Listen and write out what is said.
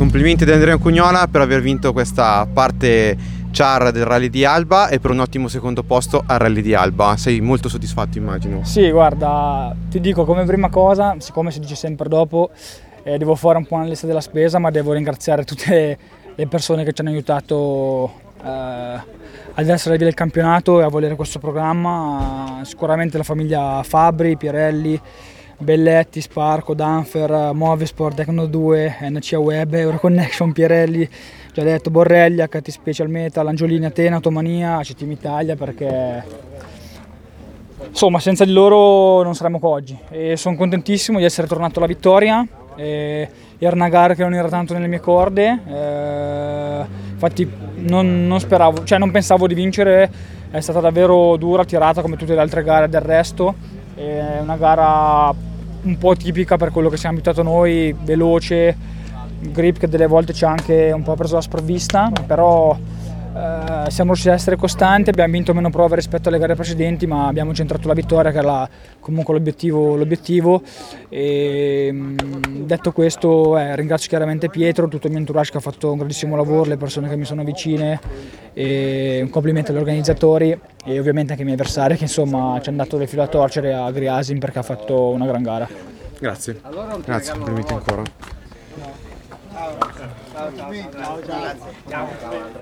complimenti ad Andrea Cugnola per aver vinto questa parte char del Rally di Alba e per un ottimo secondo posto al Rally di Alba. Sei molto soddisfatto, immagino. Sì, guarda, ti dico come prima cosa, siccome si dice sempre dopo, devo fare un po' una lista della spesa, ma devo ringraziare tutte le persone che ci hanno aiutato ad essere via del campionato e a volere questo programma. Sicuramente la famiglia Fabbri, Pirelli, Belletti, Sparco, Danfer, Movesport, Tecno 2, NCA Web, Euroconnection, Pirelli, già detto, Borrelli, HT Special Metal, Angiolini, Atena, Automania, ACTM Italia, perché insomma senza di loro non saremmo qua oggi e sono contentissimo di essere tornato alla vittoria. Era una gara che non era tanto nelle mie corde, infatti non speravo, cioè non pensavo di vincere, è stata davvero dura, tirata come tutte le altre gare del resto, è una gara un po' tipica per quello che siamo abituati noi, veloce, grip che delle volte ci ha anche un po' preso la sprovvista, però siamo riusciti ad essere costanti, abbiamo vinto meno prove rispetto alle gare precedenti, ma abbiamo centrato la vittoria che era comunque l'obiettivo. E, detto questo, ringrazio chiaramente Pietro, tutto il mio entourage che ha fatto un grandissimo lavoro, le persone che mi sono vicine, e un complimento agli organizzatori e ovviamente anche ai miei avversari che insomma ci hanno dato le filo da torcere, a Griasin perché ha fatto una gran gara. Grazie, complimenti ancora.